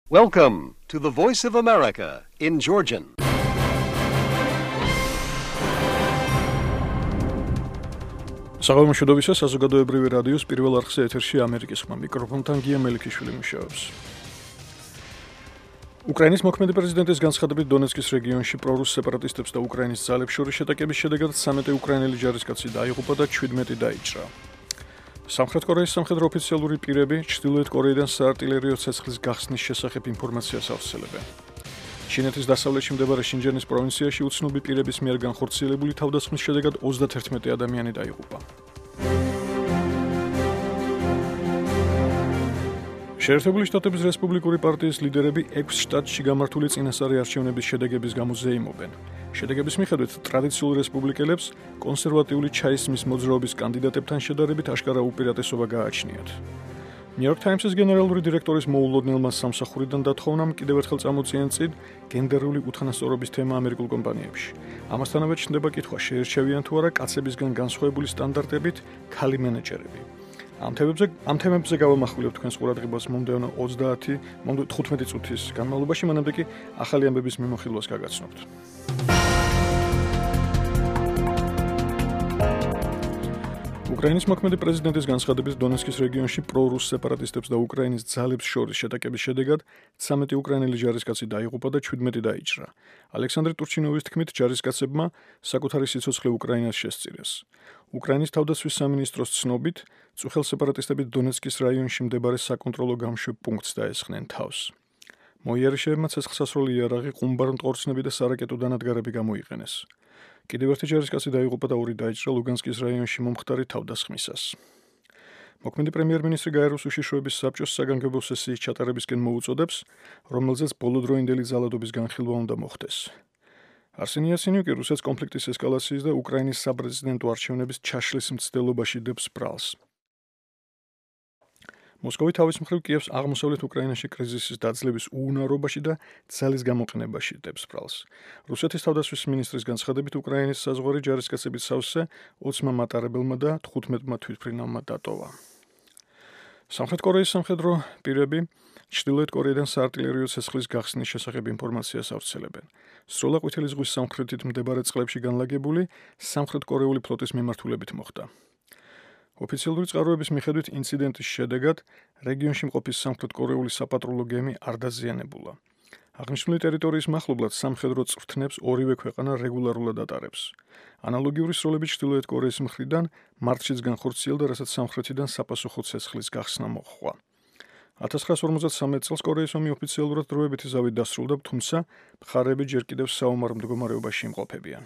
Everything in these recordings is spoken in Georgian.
Welcome to the Voice of America in Georgian. საღამოშობისა საზოგადოებრივი რადიოს პირველ არხზე ეთერში ამერიკის ხმა მიკროფონთან გია მელიქიშვილი მუშაობს. უკრაინის მოქმედი პრეზიდენტის განცხადებით დონეცკის რეგიონში პრორუს სეპარატისტებს და უკრაინის ძალებს შორის შეტაკების შედეგად 13 უკრაინელი ჯარისკაცი დაიღუპა და 17 დაიჭრა. სამხრეთ კორეის სამხედრო ოფიციალური პირები ჩრდილოეთ კორეიდან საარტილერიო ცეცხლის გახსნის შესახებ ინფორმაციას ავრცელებენ. ჩინეთის დასავლეთში მდებარე შინჯანის პროვინციაში უცნობი პირების მიერ განხორციელებული თავდასხმის შედეგად 31 ადამიანი დაიღუპა. შეერთებული შტატების რესპუბლიკური პარტიის ლიდერები 6 შტატში გამართული წინასწარი არჩევნების შედეგების გამო ზეიმობენ. შედეგების მიხედვით ტრადიციულ რესპუბლიკელებს კონსერვატიული ჩაისმის მოძრაობის კანდიდატებთან შედარებით აშკარა უპირატესობა გააჩნიათ. New York Times-ის გენერალური დირექტორის მოულოდნელმა სამსახურიდან დათხოვნამ კიდევ ერთხელ წამოწიენ წინ გენდერული უთანასწორობის თემა ამერიკულ კომპანიებში. ამასთანავე ჩნდება კითხვა, შეერჩევიან თუ არა კაცებისგან განსხვავებული სტანდარტებით ქალი მენეჯერები. ამ თემებზე გავამახვილებ თქვენს ყურადღებას მომდევნო 15 წუთის განმავლობაში, მანამდე კი ახალი ამბების მიმოხილვას გაგაცნობთ. უკრაინის მოქმედი პრეზიდენტის განცხადებით დონეცკის რეგიონში პრორუს სეპარატისტებს და უკრაინის ძალებს შორის შეტაკების შედეგად 13 უკრაინელი ჯარისკაცი დაიღუპა და 17 დაიჭრა. ალექსანდრე ტურჩინოვის თქმით, ჯარისკაცებმა საკუთარი სიცოცხლე უკრაინას შესწირეს. უკრაინის თავდაცვის სამინისტროს ცნობით, წუხელ სეპარატისტები დონეცკის რაიონში მდებარე საკონტროლო გამშვებ პუნქტს დაესხნენ თავს. მოიარიშეებმა ცეცხლსასროლი იარაღი, ყუმბარ-მტყორცნები და სარაკეტო დანადგარები გამოიყენეს. კიდევ ერთი ჯარისკაცი დაიღუპა და 2 დაიჭრა ლუგანსკის რაიონში მომხდარი თავდასხმისას. მოქმედი პრემიერ-მინისტრი გაეროს უშიშროების საბჭოს საგანგებო სესიის ჩატარებისკენ მოუწოდებს, რომელზეც ბოლოდროინდელი ძალადობის განხილვა უნდა მოხდეს. არსენი იაცენიუკი რუსეთს კონფლიქტის ესკალაციის და უკრაინის საპრეზიდენტო არჩევნების ჩაშლის მცდელობაში დებს ბრალს. მოსკოვი თავის მხრივ კიევს აღმოსავლეთ უკრაინაში კრიზისის დაძლევის უუნარობაში და ძალის გამოყენებაში დებს ბრალს. რუსეთის თავდაცვის მინისტრის განცხადებით, უკრაინის საზღვარი ჯარისკაცების სავსე 20 მატარებელმა და 15 თვითმფრინავმა დატოვა. სამხრეთ კორეის სამხედრო პირები ჩრდილოეთ კორეიდან საარტილერიო ცეცხლის გახსნის შესახებ ინფორმაციას ავრცელებენ. სროლა ყვითელი ზღვის სამხრეთით მდებარე წყლებში განლაგებული სამხრეთ კორეული ფლოტის მიმართულებით მოხდა. ოფიციალური წყაროების მიხედვით ინციდენტის შედეგად რეგიონში მყოფი სამხრეთ კორეული საპატრულო გემი არ დაზიანებულა. აღნიშნული ტერიტორიის მახლობლად სამხედრო წვრთნებს ორივე ქვეყანა რეგულარულად ატარებს. ანალოგიური სროლები ჩრდილოეთ კორეის მხრიდან მარტშიც განხორციელდა, რასაც სამხრეთიდან საპასუხო ცეცხლის გახსნა მოჰყვა. 1953 წელს კორეის ომი ოფიციალურად დროებითი ზავით დასრულდა, თუმცა მხარეები ჯერ კიდევ საომარ მდგომარეობაში იმყოფებიან.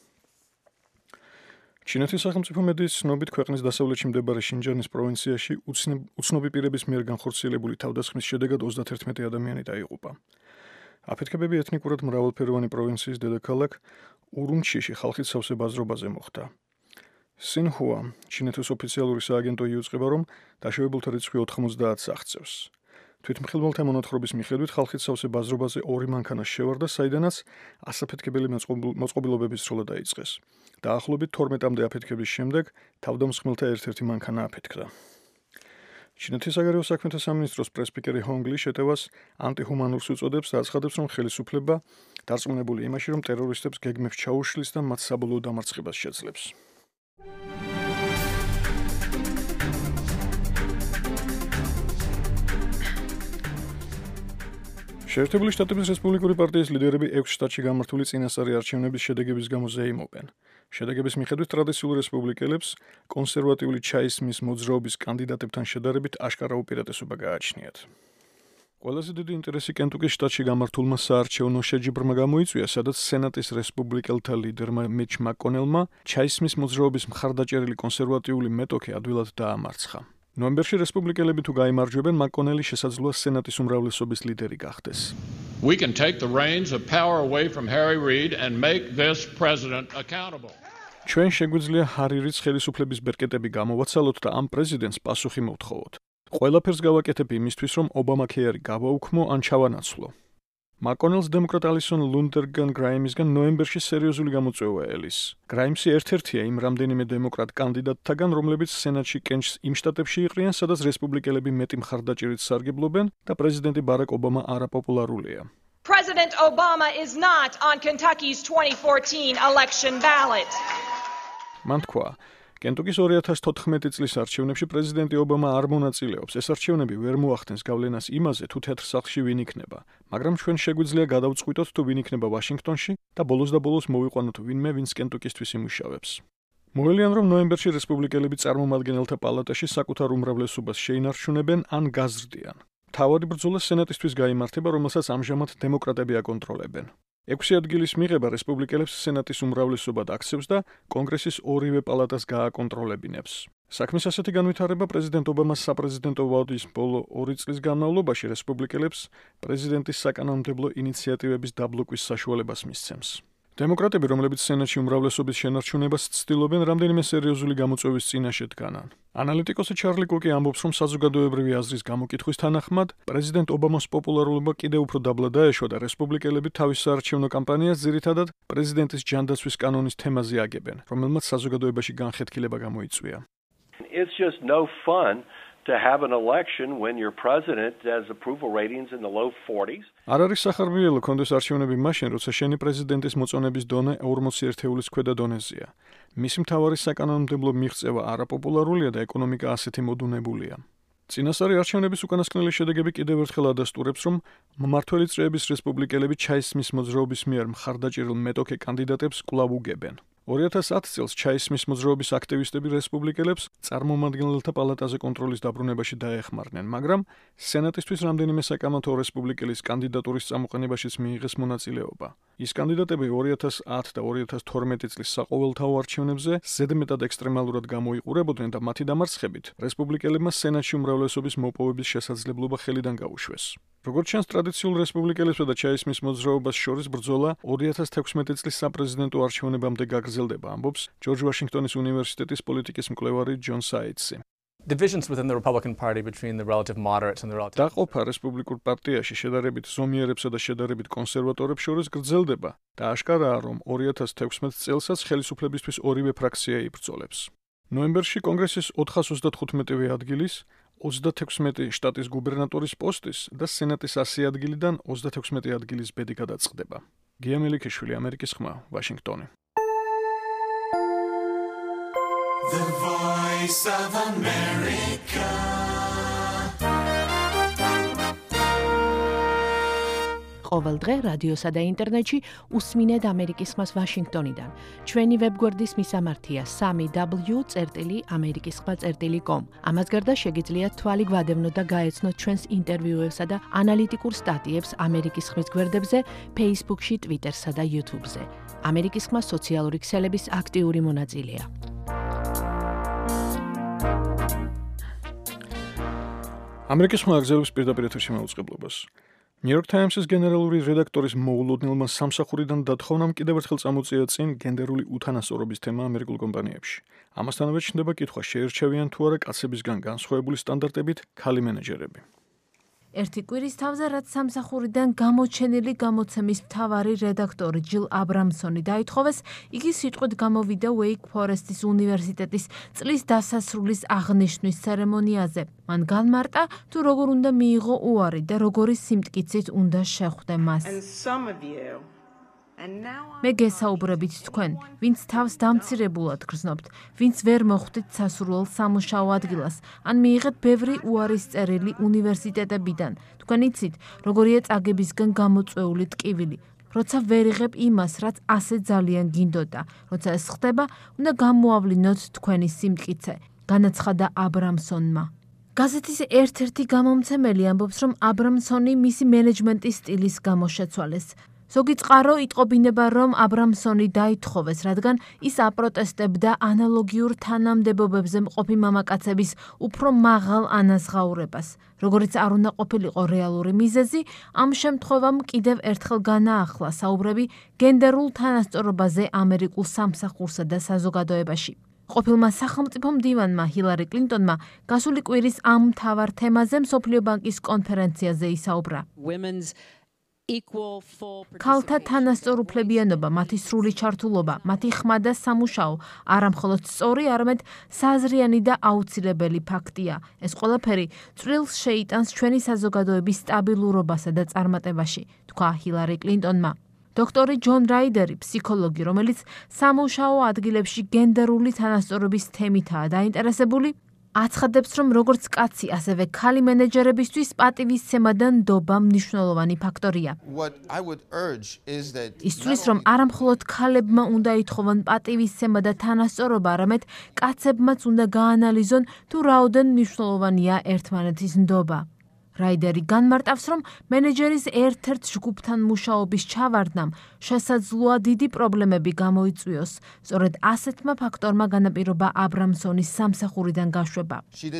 ჩინეთის სახელმწიფო მედიის ცნობით, ქვეყნის დასავლეთში მდებარე შინჯანის პროვინციაში უცნობი პირების მიერ განხორციელებული თავდასხმის შედეგად 31 ადამიანი დაიღუპა. აფეთქებები ეთნიკურად მრავალფეროვანი პროვინციის დედაქალაქ ურუმჩიში ხალხით სავსე ბაზრობაზე მოხდა. სინჰუა, ჩინეთის ოფიციალური სააგენტო იუწყება, რომ დაშავებულთა რიცხვი 90-ს აღწევს. თვითმხილველთა მონათხრობის მიხედვით ხალხით სავსე ბაზრობაზე 2 მანქანა შევარდა, საიდანაც ასაფეთქებელი მოწყობილობების სროლა დაიწყეს. დაახლოებით 12-მდე აფეთქების შემდეგ თავდამსხმელთა ერთ-ერთი მანქანა აფეთქდა. ჩინეთის საგარეო საქმეთა სამინისტროს პრესპიკერი ჰონგლი შეტევას ანტიჰუმანურს უწოდებს და აცხადებს, რომ ხელისუფლება დარწმუნებული იმაში, რომ ტერორისტებს გეგმებს ჩაუშლის და მათ საბოლოო დამარცხებას შეძლებს. შეერთებული შტატების რესპუბლიკური პარტიის ლიდერები 6 შტატში გამართული წინასწარი არჩევნების შედეგების გამო ზეიმობენ. შედეგების მიხედვით ტრადიციულ რესპუბლიკელებს კონსერვატიული ჩაისმის მოძრაობის კანდიდატებთან შედარებით აშკარა უპირატესობა გააჩნიათ. ყველაზე დიდი ინტერესი კენტუკის შტატში გამართულმა საარჩევნო შეჯიბრმა გამოიწვია, სადაც სენატის რესპუბლიკელთა ლიდერმა მიჩ მაკონელმა ჩაისმის მოძრაობის მხარდაჭერილი კონსერვატიული მეტოქე ადვილად დაამარცხა. ნოემბერში რესპუბლიკელები თუ გაიმარჯვებენ, მაკონელი შესაძლოა სენატის უმრავლესობის ლიდერი გახდეს. We can take the reins of power away from Harry Reid and make this president accountable. ჩვენ შეგვიძლია ჰარი რიდს ხელისუფლების ბერკეტები გამოვაცალოთ და ამ პრეზიდენტს პასუხი მოვთხოვოთ. ყველაფერს გავაკეთებ იმისთვის, რომ ობამაქეარი გავაუქმო ან ჩავანაცვლო. მაკონელს დემოკრატ ალისონ ლუნდერგან გრაიმისგან ნოემბერში სერიოზული გამოწვევა ელის. გრაიმსი ერთ-ერთია იმ რამდენიმე დემოკრატ კანდიდატთაგან, რომლებიც სენატში კენჭს იმ შტატებში იყრიან, სადაც რესპუბლიკელები მეტი მხარდაჭერით სარგებლობენ და პრეზიდენტი ბარაკ ობამა არაპოპულარულია. President Obama is not on Kentucky's 2014 election ballot. მან თქვა, კენტუკის 2014 წლის არჩევნებში პრეზიდენტი ობამა არ მონაწილეობს. ეს არჩევნები ვერ მოახდენს გავლენას იმაზე, თუ თეთრსახლში ვინ იქნება, მაგრამ ჩვენ შეგვიძლია გადავწყვიტოთ, თუ ვინ იქნება ვაშინგტონში და ბოლოს და ბოლოს მოვიყვანოთ ვინმე, ვინც კენტუკისთვის იმუშავებს. მოელიან, რომ ნოემბერში რესპუბლიკელები წარმომადგენელთა პალატაში საკუთარ უმრავლესობას შეინარჩუნებენ ან გაზრდიან. მთავარი ბრძოლა სენატისთვის გაიმართება, რომელსაც ამჟამად დემოკრატები აკონტროლებენ. 6 ადგილის მიღება რესპუბლიკელებს სენატის უმრავლესობა აქცევს და კონგრესის ორივე პალატას გააკონტროლებინებს. საქმის ასეთი განვითარება პრეზიდენტ ობამას საპრეზიდენტო ვადის ბოლო 2 წლის განმავლობაში რესპუბლიკელებს პრეზიდენტის საკანონმდებლო ინიციატივების დაბლოკვის საშუალებას მისცემს. დემოკრატები, რომლებიც სენატში უმრავლესობის შენარჩუნებას ცდილობენ, რამდენიმე სერიოზული გამოწვევის წინაშე დგანან. ანალიტიკოსი ჩარლი კუკი ამბობს, რომ საზოგადოებრივი აზრის გამოკითხვის თანახმად, პრეზიდენტ ობამას პოპულარობა კიდევ უფრო დაბლა დაეშვა და რესპუბლიკელები თავის საარჩევნო კამპანიას ძირითადად პრეზიდენტის ჯანდაცვის კანონის თემაზე აგებენ, რომელმაც საზოგადოებაში განხეთქილება გამოიწვია. It's just no fun to have an election when your president has approval ratings in the low 40s. არ არის სახარბიელო კონდეს არჩევნები მაშინ, როცა შენი პრეზიდენტის მოწონების დონე 41-ის ქვედა დონეზეა. მისი მთავარი საკანონმდებლო მიღწევა არაპოპულარულია და ეკონომიკა ასეთი მოდუნებულია. წინასწარი არჩევნების უკანასკნელი შედეგები კიდევ ერთხელ ადასტურებს, რომ მმართველი წრეების რესპუბლიკელები ჩაისმის მოძრაობის მიერ მხარდაჭერილ მეტოქე კანდიდატებს კვლავ უგებენ. 2010 წელს ჩაისმის მოძრაობის აქტივისტები რესპუბლიკელებს წარმომადგენელთა პალატაზე კონტროლის დაბრუნებაში დაეხმარნენ, მაგრამ სენატისთვის რამდენიმე საკამათო რესპუბლიკელის კანდიდატურის წამოყენებაშიც მიიღეს მონაწილეობა. ის კანდიდატები 2010 და 2012 წლის საყოველთაო არჩევნებზე ზედმეტად ექსტრემალურად გამოიყურებოდნენ და მათი დამარცხებით რესპუბლიკელებმა სენატში უმრავლესობის მოპოვების შესაძლებლობა ხელიდან გაუშვეს. როგორც ჩანს, ტრადიციულ რესპუბლიკელებსა და ჩაისმის მოძრაობას შორის ბრძოლა 2016 წლის საპრეზიდენტო არჩევნებამდე გაგრძელდება, ამბობს ჯორჯ ვაშინგტონის უნივერსიტეტის პოლიტიკის მკვლევარი ჯონ საიტსი. Divisions within the Republican Party between the relative moderates and the relative დაყოფა რესპუბლიკურ პარტიაში შედარებით ზომიერებსა და შედარებით კონსერვატორებს შორის გრძელდება და აშკარაა, რომ 2016 წელსაც ხელისუფლებისთვის ორივე ფრაქცია იბრძოლებს. ნოემბერში კონგრესის 435 ადგილის 36 შტატის გუბერნატორის პოსტის და სენატის 100 ადგილიდან 36 ადგილის ბედი გადაწყდება. გია მელიქიშვილი, ამერიკის ხმა, ვაშინგტონი. The Voice of America. ყოველ დღე რადიოსა და ინტერნეტში უსმინეთ ამერიკის ხმას ვაშინგტონიდან. ჩვენი ვებგვერდის მისამართია 3w.amerikiskhma.com. ამას გარდა შეგიძლიათ თვალი გვადევნოთ და გაეცნოთ ჩვენს ინტერვიუებსა და ანალიტიკურ სტატიებს ამერიკის ხმის გვერდებზე, Facebook-ში, Twitter-სა და YouTube-ზე. ამერიკის ხმა სოციალური ქსელების აქტიური მონაწილეა. ამერიკის ხმა აგზელებს პირდაპირ ეთერში მაუწყებლობას. New York Times-ის გენერალური რედაქტორის მოულოდნელმა სამსახურიდან დათხოვნამ კიდევ ერთხელ წამოწია წინ გენდერული უთანასწორობის თემა ამერიკულ კომპანიებში. ამასთანავე ჩნდება კითხვა, შეერჩევიან თუ არა კაცებისგან განსხვავებული სტანდარტებით ქალი მენეჯერები. ერთი კვირის თავზე, რაც სამსახურიდან გამოჩენილი გამოცემის მთავარი რედაქტორი ჯილ აბრამსონი დაითხოვეს, იგი სიტყვით გამოვიდა Wake Forest-ის უნივერსიტეტის წლის დასასრულის აღნიშვნის ცერემონიაზე. მან განმარტა, თუ როგორ უნდა მიიღო უარი და როგორი სიმტკიცით უნდა შეხვდე მას. მე გესაუბრებით თქვენ, ვინც თავს დამცირებულად გრძნობთ, ვინც ვერ მოხვდით სასურველ სამუშაო ადგილას, ან მიიღეთ ბევრი უარის წერილი უნივერსიტეტებიდან. თქვენ იცით, როგორია წაგებისგან გამოწვეული ტკივილი. როცა ვერ იღებ იმას, რაც ასე ძალიან გინდოდა, როცა ეს ხდება, უნდა გამოავლინოთ თქვენი სიმტკიცე, განაცხადა აბრამსონმა. გაზეთის ერთ-ერთი გამომცემელი ამბობს, რომ აბრამსონი მისი მენეჯმენტის სტილის გამო შეცვალეს. ზოგი წყარო იტყობინება, რომ აბრამსონი დაითხოვეს, რადგან ის აპროტესტებდა ანალოგიურ თანამდებობებზე მყოფი მამაკაცების უფრო მაღალ ანაზღაურებას. როგორც არ უნდა ყოფილიყო რეალური მიზეზი, ამ შემთხვევამ კიდევ ერთხელ განაახლა საუბრები გენდერულ თანასწორობაზე ამერიკულ სამსახურსა და საზოგადოებაში. ყოფილმა სახელმწიფო მდივანმა ჰილარი კლინტონმა გასული კვირის ამ მთავარ თემაზე მსოფლიო ბანკის კონფერენციაზე ისაუბრა. ქალთა თანასწორუფლებიანობა, მათი სრული ჩართულობა, მათი ხმა და სამუშაო არამხოლოდ სწორი, არამედ საზრიანი და აუცილებელი ფაქტია. ეს ყველაფერი წვრილს შეიტანს ჩვენი საზოგადოების სტაბილურობასა და წარმატებაში, თქვა ჰილარი კლინტონმა. დოქტორი ჯონ რაიდერი, ფსიქოლოგი, რომელიც სამუშაო ადგილებში გენდერული თანასწორობის თემითაა დაინტერესებული, აცხადებს, რომ როგორც კაცი, ასევე ქალი მენეჯერებისთვის პატივისცემა და ნდობა მნიშვნელოვანი ფაქტორია. ისწრის, რომ არამხოლოდ ქალებმა უნდა ითხოვონ პატივისცემა და თანასწორობა, არამედ კაცებმაც უნდა გაანალიზონ, თუ რაოდენ მნიშვნელოვანია ერთმანეთის ნდობა. რაიდერი განმარტავს, რომ მენეჯერის ერთ-ერთ ჯგუფთან მუშაობის ჩავარდნამ შესაძლოა დიდი პრობლემები გამოიწვიოს. სწორედ ასეთმა ფაქტორმა განაპირობა აბრამსონის სამსახურიდან გაშვება.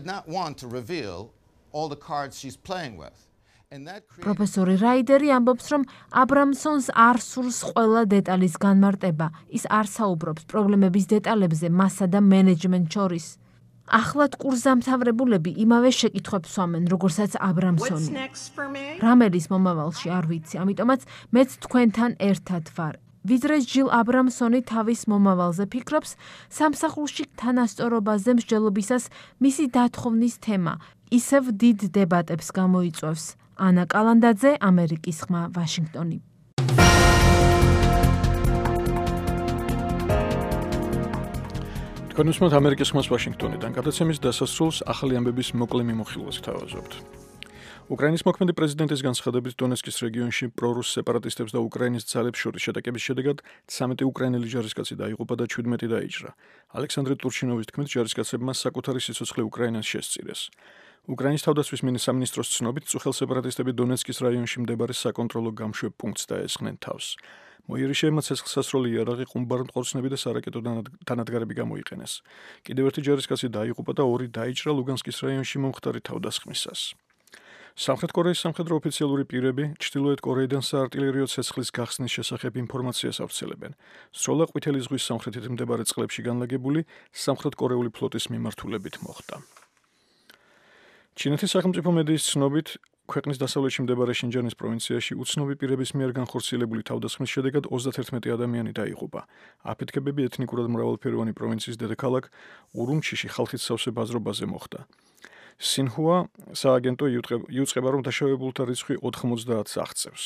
პროფესორი რაიდერი ამბობს, რომ აბრამსონს არ სურს ყველა დეტალის განმარტება. ის არ საუბრობს პრობლემების დეტალებზე მასა და მენეჯმენტ შორის. ახლად კურსდამთავრებულები იმავე შეკითხვებს სვამენ, როგორცაც აბრამსონი. რამელის მომავალში არ ვიცი, ამიტომაც მეც თქვენთან ერთად ვარ. ვიდრე ჯილ აბრამსონი თავის მომავალზე ფიქრობს, სამსახურში თანასწორობაზე მსჯელობისას მისი დათხოვნის თემა ისევ დიდ დებატებს გამოიწვევს. ანა კალანდაძე, ამერიკის ხმა, ვაშინგტონი. კონსუმატ ამერიკის ხმას ვაშინგტონიდან გადაცემის დასასრულს ახალი ამბების მოკლე მიმოხილვას თავაზობთ. უკრაინის მოქმედი პრეზიდენტის განცხადებით დონეცკის რეგიონში პრორუს სეპარატისტებს და უკრაინის ძალებს შორის შეტაკების შედეგად 13 უკრაინელი ჯარისკაცი დაიღუპა და 17 დაიჭრა. ალექსანდრე ტურჩინოვის თქმით, ჯარისკაცებმა საკუთარი სიცოცხლე უკრაინას შესწირეს. უკრაინის თავდაცვის სამინისტროს ცნობით, წუხელ სეპარატისტები დონეცკის რაიონში მდებარე საკონტროლო გამშვებ პუნქტს დაესხნენ თავს. მოიერიშეებმა ცეცხლსასროლი იარაღი, ყუმბარმტყორცნები და სარაკეტო დანადგარები გამოიყენეს. კიდევ ერთი ჯარისკაცი დაიღუპა და 2 დაიჭრა ლუგანსკის რაიონში მომხდარი თავდასხმისას. სამხრეთ კორეის სამხედრო ოფიციალური პირები ჩრდილოეთ კორეიდან საარტილერიო ცეცხლის გახსნის შესახებ ინფორმაციას ავრცელებენ. სროლა ყვითელი ზღვის სამხრეთით მდებარე წყლებში განლაგებული სამხრეთ კორეული ფლოტის მიმართულებით მოხდა. ჩინეთის სახელმწიფო მედიის ცნობით, ქვეყნის დასავლეთში მდებარე შინჯანის პროვინციაში უცნობი პირების მიერ განხორციელებული თავდასხმის შედეგად 31 ადამიანი დაიღუპა. აფეთქებები ეთნიკურად მრავალფეროვანი პროვინციის დედაქალაქ ურუმჩიში ხალხის სავსე ბაზრობაზე მოხდა. სინჰუა სააგენტო იუწყება, რომ დაშავებულთა რიცხვი 90-ს აღწევს.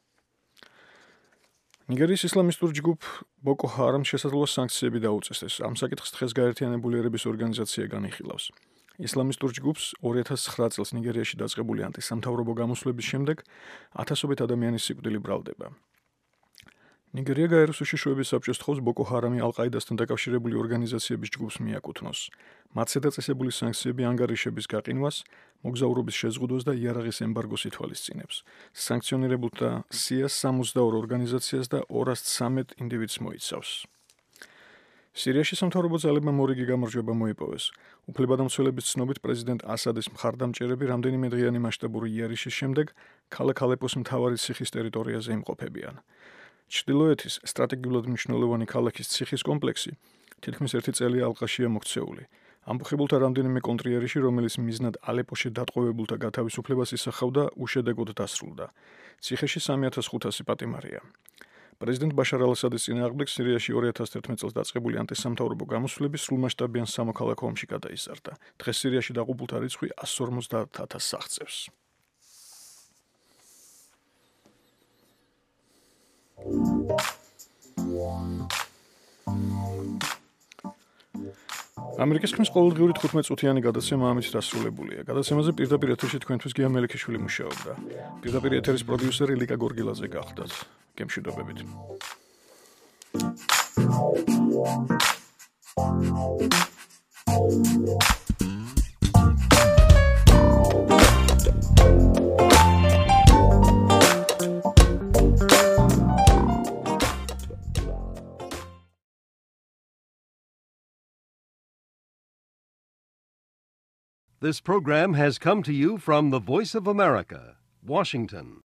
ნიგერიის ისლამისტურ ჯგუფ ბოკო ჰარამ შესაძლოა სანქციები დაუწესდეს. ამ საკითხს დღეს გაერთიანებული ერების ორგანიზაცია განიხილავს. ისლამისტურ ჯგუფს 2009 წელს ნიგერიაში დაწყებული ანტისამთავრობო გამოსვლების შემდეგ ათასობით ადამიანის სიკვდილი ბრალდება. ნიგერია გაეროს უშიშროების საბჭოს თხოვს ბოკო ჰარამი ალ-ყაიდასთან დაკავშირებული ორგანიზაციების ჯგუფს მიაკუთვნოს. მათზე დაწესებული სანქციები ანგარიშების გაყინვას, მოგზაურობის შეზღუდვას და იარაღის ემბარგოს ითვალისწინებს. სანქციონირებულთა სია 62 ორგანიზაციას და 213 ინდივიდს მოიცავს. სირიაში სამთავრობო ძალებმა მორიგი გამარჯვება მოიპოვეს. უფლებადამცველების ცნობით, პრეზიდენტ ასადის მხარდამჭერები რამდენიმე დღიანი მასშტაბური იარიშის შემდეგ ქალაქ ალეპოს მთავარი ციხის ტერიტორიაზე იმყოფებიან. ჩრდილოეთის სტრატეგიულად მნიშვნელოვანი ქალაქის ციხის კომპლექსი თითქმის 1 წელი ალყაშია მოქცეული. ამბოხებულთა რამდენიმე კონტრიერიში, რომელიც მიზნად ალეპოში დატყვევებულთა გათავისუფლებას ისახავდა, უშედეგოდ დასრულდა. ციხეში 3500 პატიმარია. პრეზიდენტ ბაშარ ალ-ასადის წინააღმდეგ სირიაში 2011 წელს დაწყებული ანტისამთავრობო გამოსვლები სრულმასშტაბიან სამოქალაქო ომში გადაიზარდა. დღეს სირიაში დაღუპულთა რიცხვი 150,000-ს აღწევს. ამერიკის ხმის ყოველდღიური 15-წუთიანი გადაცემა ამით დასრულებულია. გადაცემაზე პირდაპირ ეთერში თქვენთვის გია მელიქიშვილი მუშაობდა. პირდაპირ ეთერის პროდიუსერი ლიკა გორგილაძე გახდათ. გემშვიდობებით. This program has come to you from the Voice of America, Washington.